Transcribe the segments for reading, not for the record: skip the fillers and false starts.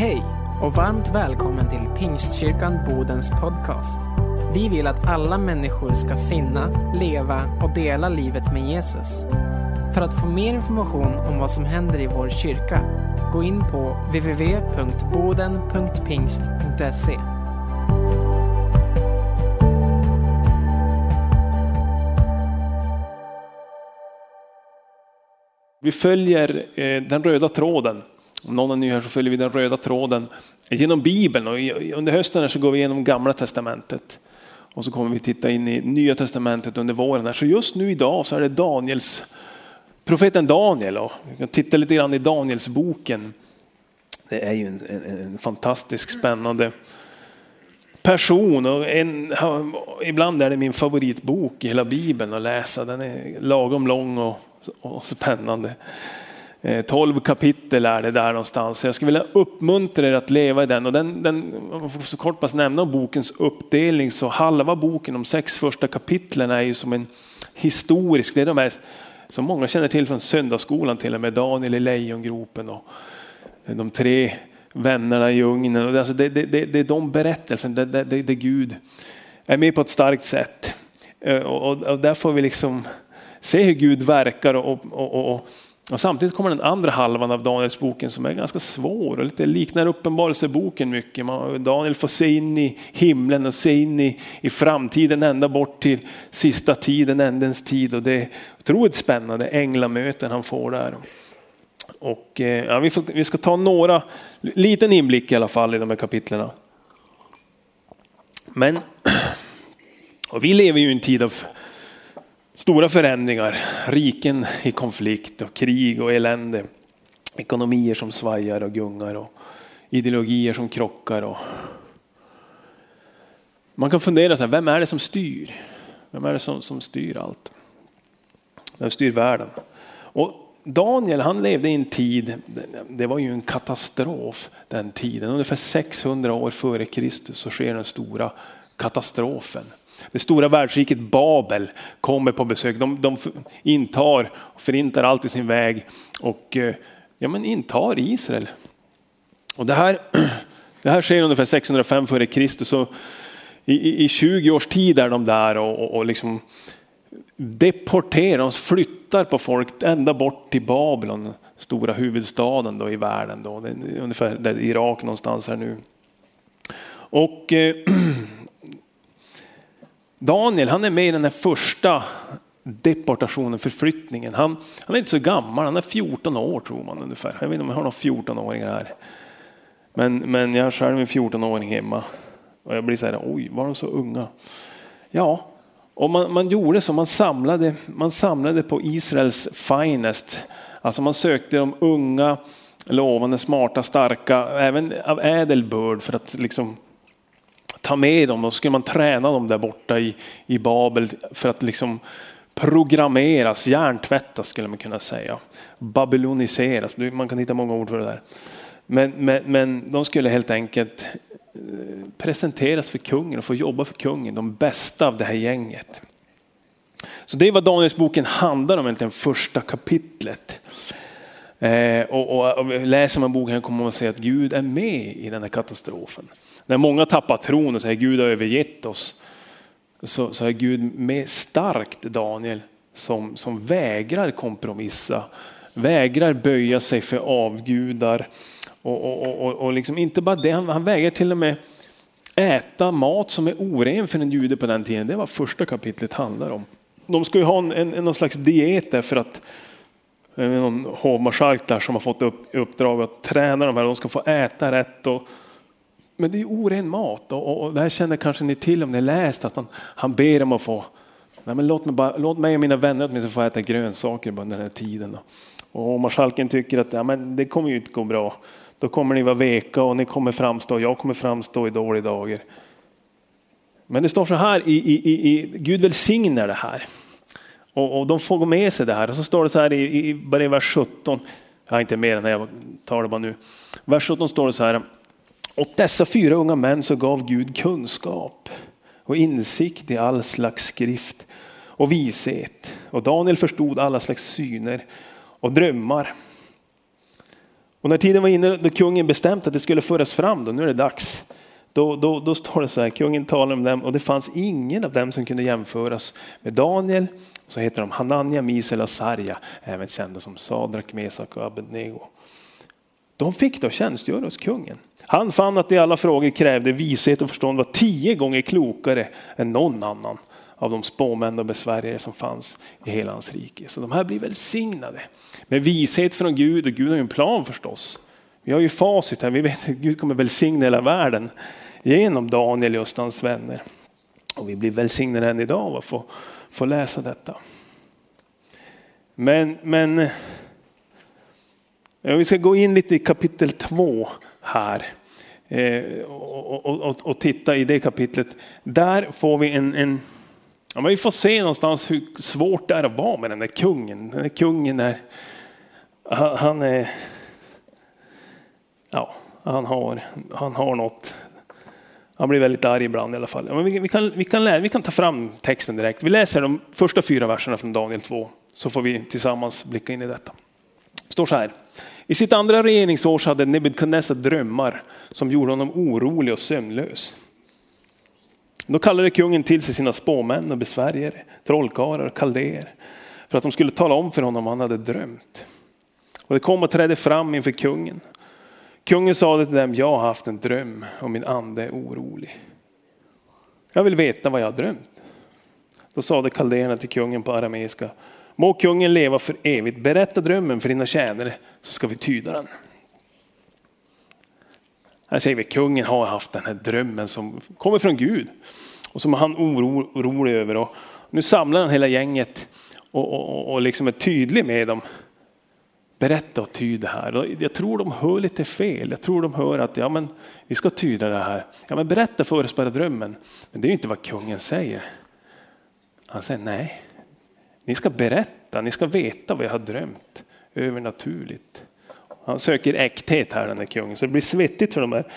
Hej och varmt välkommen till Pingstkyrkan Bodens podcast. Vi vill att alla människor ska finna, leva och dela livet med Jesus. För att få mer information om vad som händer i vår kyrka, gå in på www.boden.pingst.se. Vi följer den röda tråden. Om någon är ny här så följer vi den röda tråden genom Bibeln. Och under hösten så går vi igenom Gamla testamentet. Och så kommer vi titta in i Nya testamentet under våren. Så just nu idag så är det profeten Daniel. Och vi kan titta lite grann i Danielsboken. Det är ju en fantastisk spännande person. Och ibland är det min favoritbok i hela Bibeln att läsa. Den är lagom lång och spännande. 12 kapitel är det där någonstans. Så jag skulle vilja uppmuntra er att leva i den. Och den så kort bara nämna om bokens uppdelning. Så halva boken, de 6 första kapitlen, är ju som en historisk. Det är de här som många känner till från söndagsskolan, till och med Daniel i lejongropen och de 3 vännerna i ugnen. Och det är de berättelserna där Gud är med på ett starkt sätt. Och där får vi liksom se hur Gud verkar och samtidigt kommer den andra halvan av Daniels boken som är ganska svår och lite liknar uppenbarelseboken mycket. Daniel får se in i himlen och se in i framtiden ända bort till sista tiden, ändens tid. Och det är otroligt spännande änglamöten han får där. Och vi ska ta liten inblick i alla fall i de här kapitlerna. Men och vi lever ju i en tid av stora förändringar, riken i konflikt och krig och elände, ekonomier som svajar och gungar och ideologier som krockar. Och man kan fundera så här, vem är det som styr? Vem är det som styr allt? Vem styr världen? Och Daniel, han levde i en tid, det var ju en katastrof den tiden. Ungefär 600 år före Kristus så sker den stora katastrofen. Det stora världsriket Babel kommer på besök. De intar och förintar allt i sin väg och intar Israel. Och det här sker ungefär 605 före Kristus. Så i 20 års tid är de där och liksom deporterar, de flyttar på folk ända bort till Babylon, stora huvudstaden då i världen då. Det är ungefär där Irak någonstans här nu. Och Daniel, han är med i den här första deportationen, förflyttningen. Han är inte så gammal, han är 14 år tror man ungefär. Jag vet inte om jag har några 14-åringar här. Men jag har själv en 14-åring hemma. Och jag blir så här, oj, var de så unga? Ja, och man gjorde så, man samlade på Israels finest. Alltså man sökte de unga, lovande, smarta, starka, även av ädelbörd för att liksom ta med dem, och så skulle man träna dem där borta i Babel för att liksom programmeras, hjärntvättas skulle man kunna säga. Babyloniseras, man kan hitta många ord för det där. Men de skulle helt enkelt presenteras för kungen och få jobba för kungen, de bästa av det här gänget. Så det är vad Daniels boken handlar om, egentligen första kapitlet. Och läser man boken kommer man att se att Gud är med i den här katastrofen. När många tappar tron och säger Gud har övergett oss, så är Gud med starkt Daniel som vägrar kompromissa, vägrar böja sig för avgudar och liksom inte bara det, han vägrar till och med äta mat som är oren för en jude på den tiden. Det var första kapitlet handlar om. De ska ju ha någon slags diet där för att någon hovmarskalk där som har fått uppdrag att träna de här, de ska få äta rätt men det är oren mat och det här känner kanske ni till om ni läst att han ber om att få, nej men låt mig och mina vänner åtminstone få äta grönsaker under den här tiden då. Och marskalken tycker att men det kommer ju inte gå bra, då kommer ni vara veka och ni kommer framstå, jag kommer framstå i dåliga dagar. Men det står så här i Gud välsignar det här. Och de får gå med sig det här. Och så står det så här i vers 17. Jag har inte mer än jag tar det bara nu. Vers 17 står det så här. Och dessa 4 unga män så gav Gud kunskap och insikt i all slags skrift och vishet. Och Daniel förstod alla slags syner och drömmar. Och när tiden var inne då kungen bestämt att det skulle föras fram, då nu är det dags. Då står det så här, kungen talar om dem och det fanns ingen av dem som kunde jämföras med Daniel. Så heter de Hanania, Misael och Sarja, även kända som Sadrak, Mesak och Abednego. De fick då tjänstgöra hos kungen. Han fann att i alla frågor krävde vishet och förstånd var 10 gånger klokare än någon annan av de spåmän och besvärjare som fanns i hela hans rike. Så de här blir välsignade med vishet från Gud, och Gud har ju en plan förstås. Vi har ju facit här, vi vet att Gud kommer välsigna hela världen genom Daniel och hans vänner. Och vi blir välsignade än idag av att få läsa detta. Men vi ska gå in lite i kapitel 2 här och titta i det kapitlet. Där får vi vi får se någonstans hur svårt det är att vara med den där kungen. Den där kungen är, han har något. Han blir väldigt arg ibland i alla fall. Men vi kan ta fram texten direkt. Vi läser de första 4 verserna från Daniel 2. Så får vi tillsammans blicka in i detta. Det står så här. I sitt andra regeringsår hade Nebukadnessar drömmar som gjorde honom orolig och sömnlös. Då kallade kungen till sig sina spåmän och besvärjare, trollkarlar och kaldéer, för att de skulle tala om för honom vad han hade drömt. Och det kom och trädde fram inför kungen. Kungen sa till dem, jag har haft en dröm och min ande är orolig. Jag vill veta vad jag har drömt. Då sade kaldéerna till kungen på arameiska, må kungen leva för evigt, berätta drömmen för dina tjänare så ska vi tyda den. Här säger vi, kungen har haft den här drömmen som kommer från Gud och som han orolig över. Och nu samlar han hela gänget och liksom är tydlig med dem. Berätta och tyda här. Jag tror de hör lite fel. Jag tror de hör att vi ska tyda det här. Ja, men berätta för oss bara drömmen. Men det är ju inte vad kungen säger. Han säger nej. Ni ska berätta. Ni ska veta vad jag har drömt. Övernaturligt. Han söker äkthet här, den här kungen. Så det blir svettigt för de här.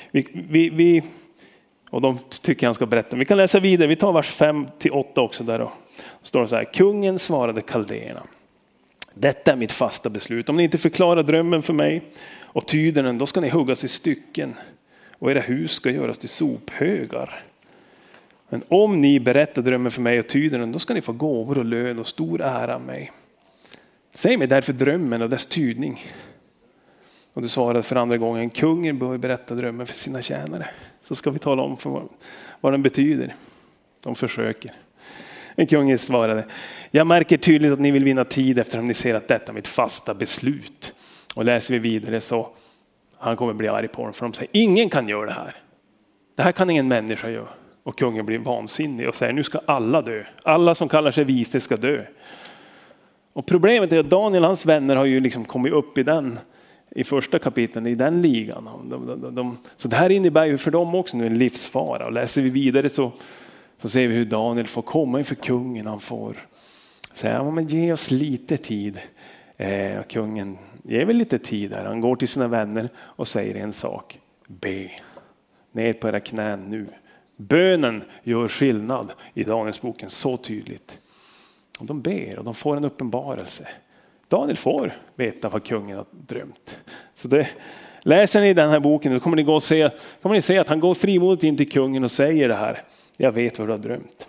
Och de tycker han ska berätta. Vi kan läsa vidare. Vi tar vers 5-8 också där då. Står det så här. Kungen svarade kaldéerna. Detta är mitt fasta beslut. Om ni inte förklarar drömmen för mig och tyder den, då ska ni huggas i stycken. Och era hus ska göras till sophögar. Men om ni berättar drömmen för mig och tyder den, då ska ni få gåvor och lön och stor ära av mig. Säg mig därför drömmen och dess tydning. Och du svarade för andra gången, kungen bör berätta drömmen för sina tjänare. Så ska vi tala om för vad den betyder. De försöker. En kungen svarade, jag märker tydligt att ni vill vinna tid eftersom ni ser att detta är mitt fasta beslut. Och läser vi vidare så han kommer bli arg på dem, för de säger, ingen kan göra det här. Det här kan ingen människa göra. Och kungen blir vansinnig och säger, nu ska alla dö. Alla som kallar sig vise ska dö. Och problemet är att Daniel och hans vänner har ju liksom kommit upp i första kapitlen i den ligan. Så det här innebär ju för dem också nu en livsfara. Och läser vi vidare så ser vi hur Daniel får komma inför kungen. Han får säga, men ge oss lite tid. Kungen ger väl lite tid här. Han går till sina vänner och säger en sak. Be. Ner på era knän nu. Bönen gör skillnad i Daniels boken så tydligt. Och de ber och de får en uppenbarelse. Daniel får veta vad kungen har drömt. Så det läser ni i den här boken, då kommer ni se att han går frimodigt in till kungen och säger det här. Jag vet vad du har drömt.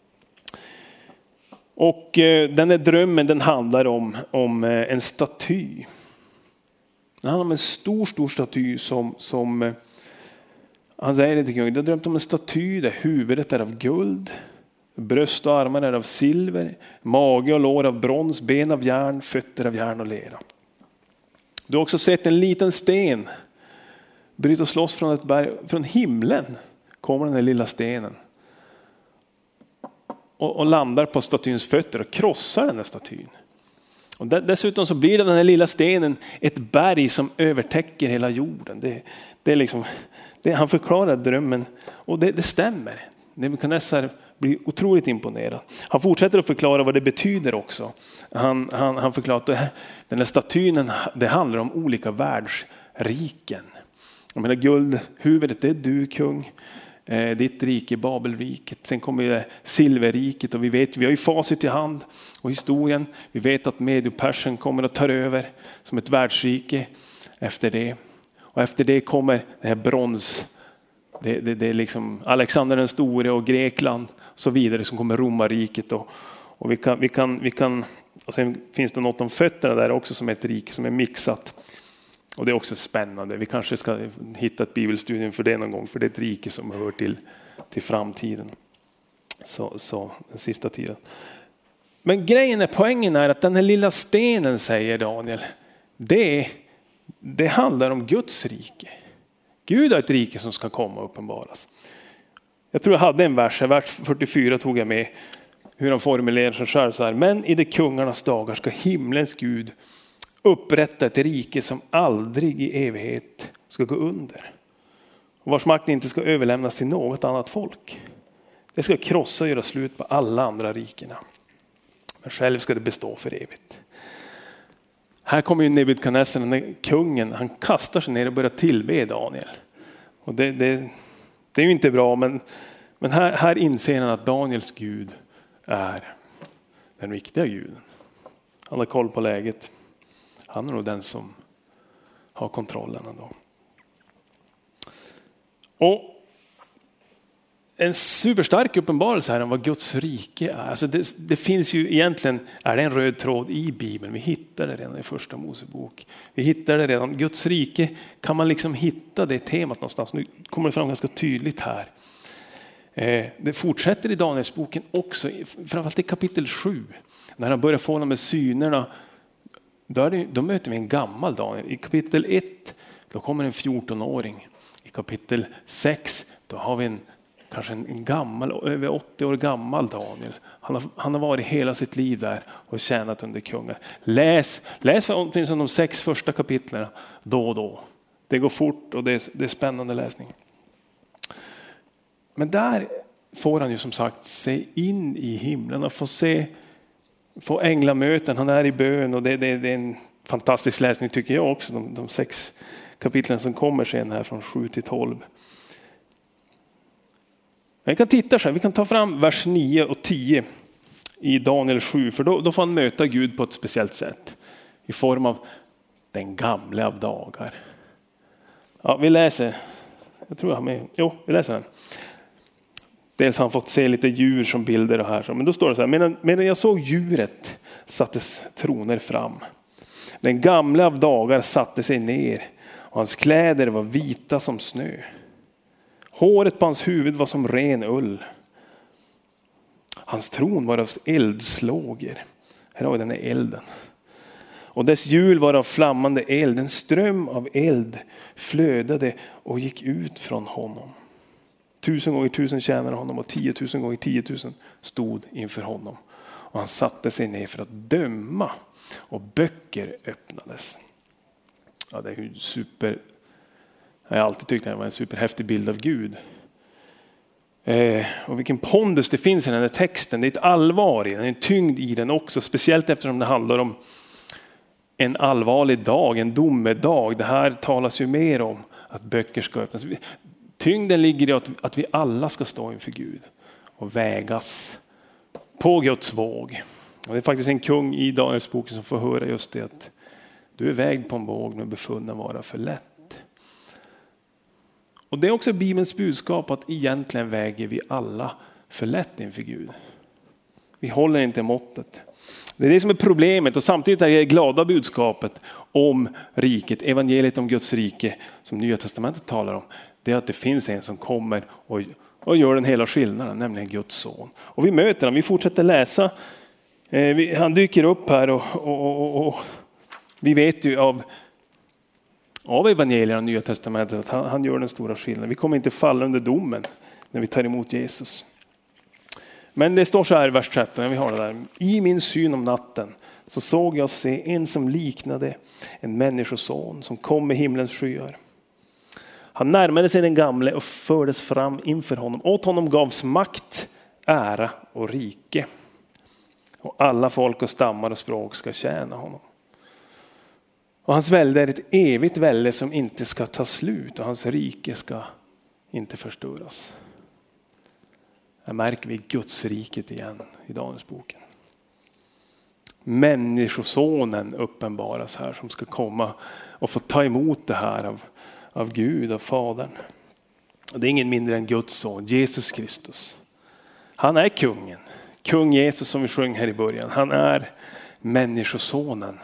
Och den här drömmen, den handlar om en staty. Det handlar om en stor staty som han säger det till kungen. Du har drömt om en staty där huvudet är av guld. Bröst och armar är av silver. Mage och lår av brons. Ben av järn. Fötter av järn och lera. Du har också sett en liten sten bryta loss från ett berg. Från himlen kommer den här lilla stenen. Och landar på statyns fötter och krossar den här statyn. Och dessutom så blir den här lilla stenen ett berg som övertäcker hela jorden. Det är liksom, han förklarar drömmen och det stämmer. Nebukadnessar blir otroligt imponerad. Han fortsätter att förklara vad det betyder också. Han förklarar att den här statyn, det handlar om olika världsriken. Jag menar, guldhuvudet, det är du kung. Ditt rike, Babelriket. Sen kommer det silverriket och vi har ju facit i hand och historien. Vi vet att Medo-Persien kommer att ta över som ett världsrike. efter det. Och efter det kommer det här brons. Det är liksom Alexander den store och Grekland och så vidare som kommer romarriket. Och vi kan och sen finns det något om fötterna där också som är ett rike som är mixat. Och det är också spännande. Vi kanske ska hitta ett bibelstudium för det någon gång. För det är ett rike som hör till framtiden. Så den sista tiden. Men poängen är att den här lilla stenen, säger Daniel, det handlar om Guds rike. Gud har ett rike som ska komma och uppenbaras. Jag tror jag hade en vers 44 tog jag med, hur han formulerar sig själv så här. Men i de kungarnas dagar ska himlens Gud upprätta ett rike som aldrig i evighet ska gå under. Och vars makt inte ska överlämnas till något annat folk. Det ska krossa och göra slut på alla andra rikena. Men själv ska det bestå för evigt. Här kommer ju Nebukadnessar, den där kungen, han kastar sig ner och börjar tillbe Daniel. Och det är ju inte bra, men här inser han att Daniels Gud är den riktiga guden. Han har koll på läget. Han är nog den som har kontrollen ändå. Och en superstark uppenbarelse här om vad Guds rike är. Alltså det finns ju egentligen, är det en röd tråd i Bibeln. Vi hittar det redan i första Mosebok. Vi hittar det redan. Guds rike, kan man liksom hitta det temat någonstans. Nu kommer det fram ganska tydligt här. Det fortsätter i Danielsboken också, framförallt i kapitel 7. När han börjar få de med synerna, då möter vi en gammal Daniel. I kapitel 1, då kommer en 14-åring. I kapitel 6, då har vi kanske en gammal, över 80 år gammal Daniel. Han har varit hela sitt liv där och tjänat under kungar. Läs åtminstone de 6 första kapitlen då och då. Det går fort och det är spännande läsning. Men där får han ju som sagt se in i himlen och få änglamöten. Han är i bön och det är en fantastisk läsning tycker jag också. De 6 kapitlen som kommer sen här från 7 till 12. Vi kan titta så här, vi kan ta fram vers 9 och 10 i Daniel 7. För då får han möta Gud på ett speciellt sätt. I form av den gamla av dagar. Ja, vi läser. Jag tror jag har med. Jo, vi läser den. Dels har han fått se lite djur som bilder och här. Men då står det så här. Medan jag såg djuret sattes troner fram. Den gamla av dagar satte sig ner. Och hans kläder var vita som snö. Håret på hans huvud var som ren ull. Hans tron var av eldslågor. Här har vi den här elden. Och dess hjul var av flammande eld. En ström av eld flödade och gick ut från honom. 1000 gånger 1000 tjänade honom och 10 000 gånger 10 000 stod inför honom. Och han satte sig ner för att döma och böcker öppnades. Ja, det är ju jag har alltid tyckt att det var en superhäftig bild av Gud. Och vilken pondus det finns i den här texten. Det är ett allvar i den, en tyngd i den också. Speciellt eftersom det handlar om en allvarlig dag, en domedag. Det här talas ju mer om att böcker ska öppnas. Tyngden ligger i att vi alla ska stå inför Gud och vägas på Guds våg. Och det är faktiskt en kung i Danielsboken som får höra just det, att du är vägd på en våg men befunnen vara för lätt. Och det är också Bibelns budskap att egentligen väger vi alla för lätt inför Gud. Vi håller inte måttet. Det är det som är problemet, och samtidigt är det glada budskapet om riket, evangeliet om Guds rike som Nya testamentet talar om. Det är att det finns en som kommer och gör den hela skillnaden, nämligen Guds son. Och vi möter honom, vi fortsätter läsa. Han dyker upp här och vi vet ju av evangelierna och Nya testamentet att han gör den stora skillnaden. Vi kommer inte falla under domen när vi tar emot Jesus. Men det står så här i vers 13, vi har det där. I min syn om natten så såg jag se en som liknade en människoson som kom med himlens skyar. Han närmade sig den gamle och fördes fram inför honom. Åt honom gavs makt, ära och rike. Och alla folk och stammar och språk ska tjäna honom. Och hans välde är ett evigt välde som inte ska ta slut. Och hans rike ska inte förstöras. Här märker vi Guds riket igen i Danielsboken. människosonen uppenbaras här som ska komma och få ta emot det här av Gud, av Fadern. Och det är ingen mindre än Guds son, Jesus Kristus. Han är kungen. Kung Jesus som vi sjöng här i början. Han är människosonen.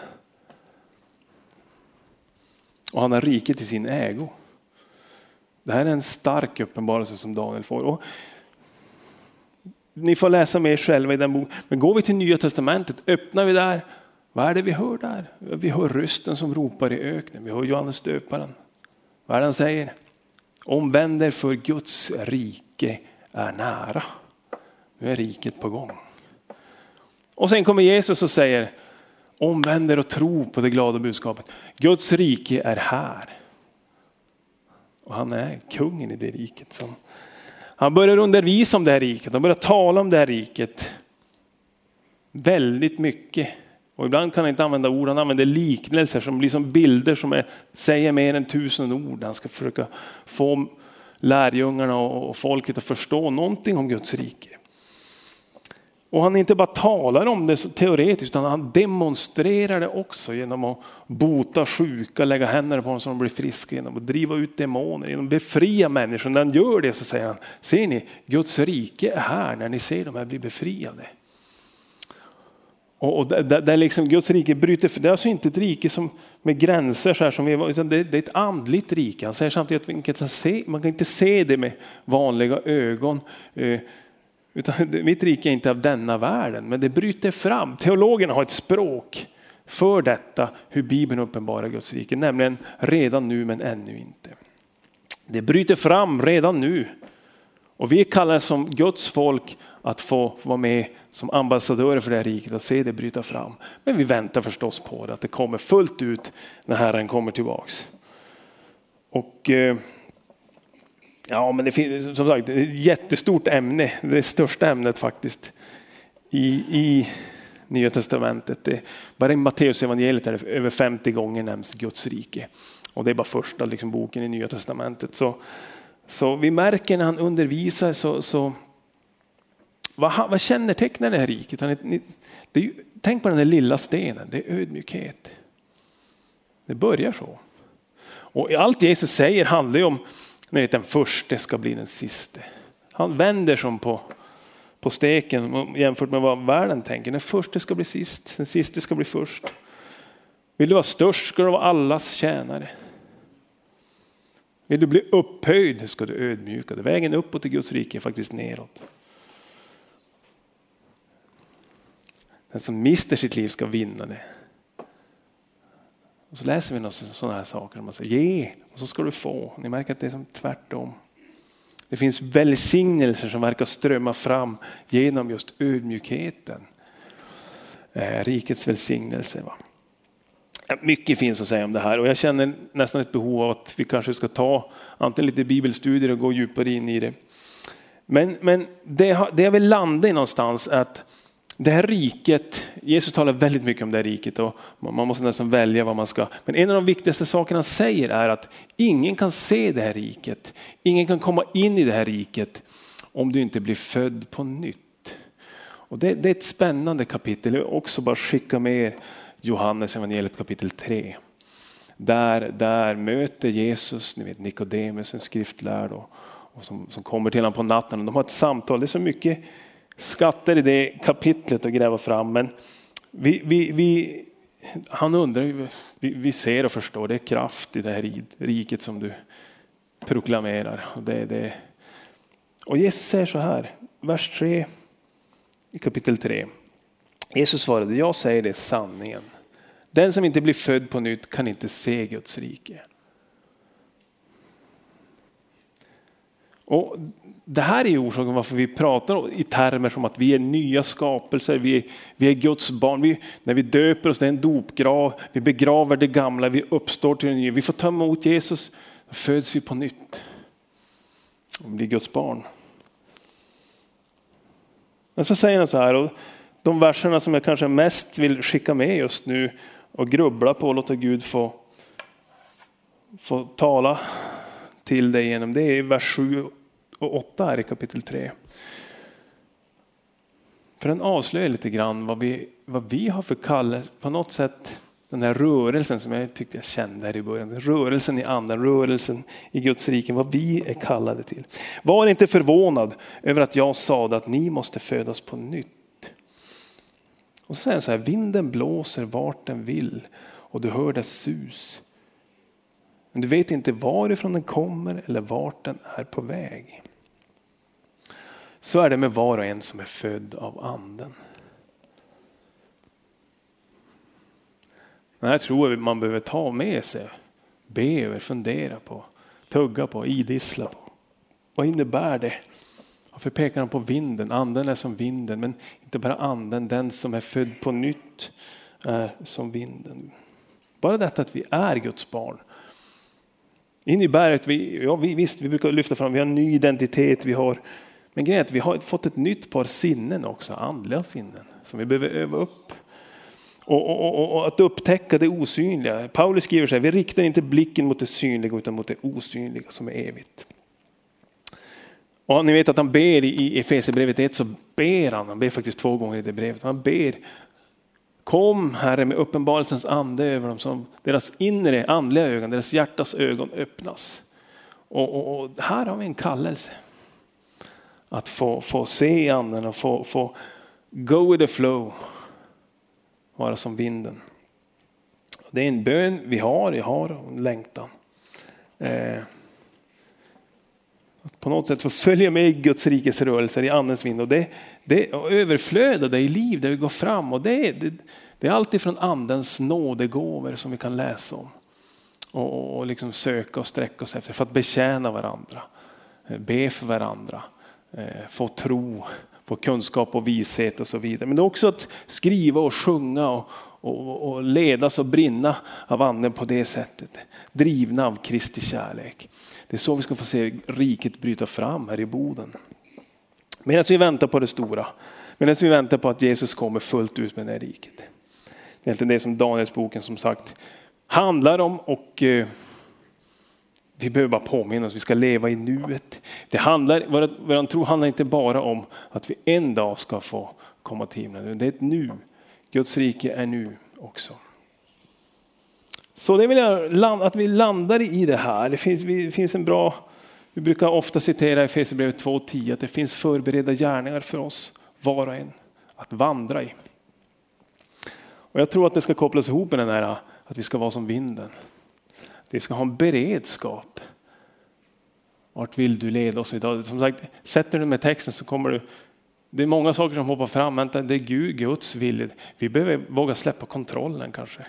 Och han har riket i sin ägo. Det här är en stark uppenbarelse som Daniel får. Och ni får läsa mer själva i den boken. Men går vi till Nya testamentet, öppnar vi där. Vad är det vi hör där? Vi hör rösten som ropar i öknen. Vi hör Johannes döparen. Vad är det han säger? Omvänder, för Guds rike är nära. Nu är riket på gång. Och sen kommer Jesus och säger, omvänder och tro på det glada budskapet. Guds rike är här. Och han är kungen i det riket. Han börjar undervisa om det här riket. Han börjar tala om det här riket. Väldigt mycket. Och ibland kan han inte använda ord. Han använder liknelser som blir som bilder som säger mer än 1000 ord. Han ska försöka få lärjungarna och folket att förstå någonting om Guds rike. Och han inte bara talar om det teoretiskt, utan han demonstrerar det också genom att bota sjuka, lägga händerna på dem så de blir friska, genom att driva ut demoner, genom att befria människor. När han gör det så säger han, ser ni, Guds rike är här när ni ser de här bli befriade. Och där liksom Guds rike bryter, det är alltså inte ett rike som med gränser så här som vi var, utan det är ett andligt rike. Han säger samtidigt att man kan inte se det med vanliga ögon. Utan mitt rike är inte av denna världen, men det bryter fram. Teologerna har ett språk för detta, hur Bibeln uppenbarar Guds rike, nämligen redan nu men ännu inte. Det bryter fram redan nu. Och vi kallar som Guds folk att få vara med som ambassadörer för det här riket, att se det bryta fram. Men vi väntar förstås på det, att det kommer fullt ut när Herren kommer tillbaks. Och ja, men det finns som sagt ett jättestort ämne, det största ämnet faktiskt i Nya testamentet. Bara i Matteus evangeliet är det över 50 gånger nämns Guds rike. Och det är bara första liksom, boken i Nya testamentet. Så vi märker när han undervisar vad kännetecknar det här riket? Tänk på den här lilla stenen, det är ödmjukhet. Det börjar så. Och allt Jesus säger handlar ju om att den första ska bli den sista. Han vänder som på steken jämfört med vad världen tänker. Den första ska bli sist, den sista ska bli först. Vill du vara störst ska du vara allas tjänare. Vill du bli upphöjd ska du ödmjuka dig. Vägen uppåt till Guds rike är faktiskt neråt. Den som mister sitt liv ska vinna det. Och så läser vi sådana här saker som man säger, ge och så ska du få. Ni märker att det är som tvärtom. Det finns välsignelser som verkar strömma fram genom just ödmjukheten. Rikets välsignelse. Va? Mycket finns att säga om det här och jag känner nästan ett behov av att vi kanske ska ta antingen lite bibelstudier och gå djupare in i det. Men det jag vill landa i någonstans är att det här riket, Jesus talar väldigt mycket om det här riket och man måste nästan välja vad man ska. Men en av de viktigaste sakerna han säger är att ingen kan se det här riket. Ingen kan komma in i det här riket om du inte blir född på nytt. Och det är ett spännande kapitel. Jag vill också bara skicka med Johannes evangeliet kapitel 3. Där möter Jesus, ni vet Nikodemus, en skriftlärd och som kommer till honom på natten. Och de har ett samtal, det är så mycket skatter i det kapitlet att gräva fram, men han undrar, vi ser och förstår, det är kraft i det här riket som du proklamerar. Och Jesus säger så här, vers 3 i kapitel 3. Jesus svarade, jag säger det sanningen. Den som inte blir född på nytt kan inte se Guds rike. Och det här är orsaken varför vi pratar i termer som att vi är nya skapelser, vi är Guds barn. När vi döper oss, det är en dopgrav, vi begraver det gamla, vi uppstår till det nya. Vi får ta emot Jesus, då föds vi på nytt. Och blir Guds barn. Men så säger han så här, och de verserna som jag kanske mest vill skicka med just nu och grubbla på och låta Gud få tala till dig genom det är vers 7 och 8 här i kapitel 3. För den avslöjar lite grann vad vi har för kallelse. På något sätt den här rörelsen som jag tyckte jag kände här i början. Rörelsen i anden, rörelsen i Guds rike. Vad vi är kallade till. Var inte förvånad över att jag sa att ni måste födas på nytt. Och så säger han så här: vinden blåser vart den vill och du hör dess sus. Men du vet inte varifrån den kommer eller vart den är på väg. Så är det med var och en som är född av anden. Det här tror jag man behöver ta med sig. Be över, fundera på, tugga på, idissla på. Vad innebär det? Varför pekar han på vinden? Anden är som vinden, men inte bara anden. Den som är född på nytt är som vinden. Bara detta att vi är Guds barn innebär att vi brukar lyfta fram, vi har en ny identitet, men grejen är att vi har fått ett nytt par sinnen också, andliga sinnen, som vi behöver öva upp. Och att upptäcka det osynliga. Paulus skriver så här: vi riktar inte blicken mot det synliga utan mot det osynliga som är evigt. Och ni vet att han ber i Efesierbrevet 1, så ber han ber faktiskt 2 gånger i det brevet. Han ber: kom Herre med uppenbarelsens ande över dem, som deras inre andliga ögon, deras hjärtas ögon öppnas. Och här har vi en kallelse att få se anden och få go with the flow, vara som vinden. Det är en bön jag har en längtan. Att på något sätt få följa med i Guds rikes rörelser i andens vind, och det överflöda det i liv där vi går fram, och det är alltid från andens nådegåvor som vi kan läsa om och liksom söka och sträcka oss efter för att betjäna varandra, be för varandra, få tro, få kunskap och vishet och så vidare. Men det är också att skriva och sjunga och ledas och brinna av anden på det sättet, drivna av Kristi kärlek. Det är så vi ska få se riket bryta fram här i Boden. Medan vi väntar på det stora. Medan vi väntar på att Jesus kommer fullt ut med det här riket. Det är egentligen det som Danielsboken som sagt handlar om. Och vi behöver bara påminna oss. Vi ska leva i nuet. Vår tro handlar inte bara om att vi en dag ska få komma till himlen. Det är ett nu. Guds rike är nu också. Så det vill jag att vi landar i det här. Det finns en bra, vi brukar ofta citera i Efesierbrevet 2:10 att det finns förberedda gärningar för oss var och en att vandra i. Och jag tror att det ska kopplas ihop med den här att vi ska vara som vinden. Vi ska ha en beredskap. Vart vill du leda oss idag? Som sagt, sätter du med texten så kommer du. Det är många saker som hoppar fram. Men det är Guds vilja. Vi behöver våga släppa kontrollen kanske.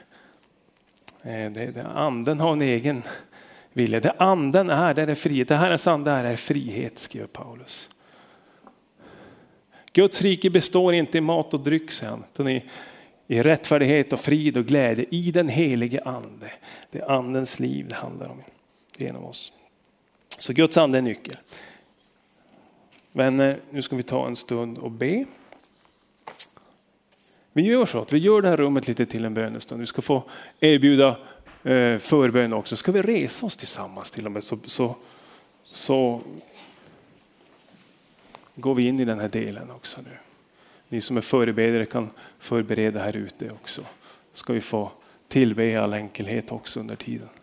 Anden har en egen vilja. Det anden är, det är frihet. Det här är sant, det här är frihet, skriver Paulus. Guds rike består inte i mat och dryck, säger han, utan i rättfärdighet och frid och glädje i den helige ande. Det är andens liv det handlar om genom oss. Så Guds ande är nyckel. Vänner, nu ska vi ta en stund och be. Vi gör så att vi gör det här rummet lite till en bönestund. Vi ska få erbjuda förbön också. Ska vi resa oss tillsammans till och med så går vi in i den här delen också nu. Ni som är förebedjare kan förbereda här ute också. Ska vi få tillbe i all enkelhet också under tiden.